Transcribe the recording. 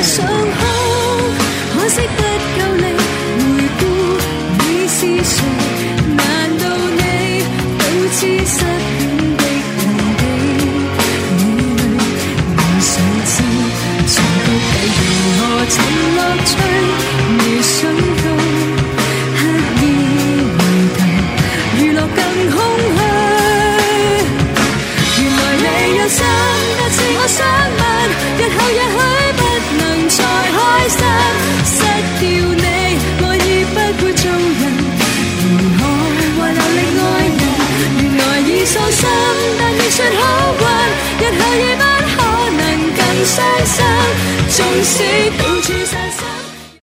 想哭，可惜不夠力回顧你是誰，難道你都知失戀的人的眼淚？我想知從谷底如何尋樂趣，未想到刻意回頭，娛樂更空虛。原來你有心，但是我想問，日後也許不能再開心，失掉你愛已不會做人，如何還留力愛人？原來已喪心，但亦說好運，日後已不可能更傷心，縱使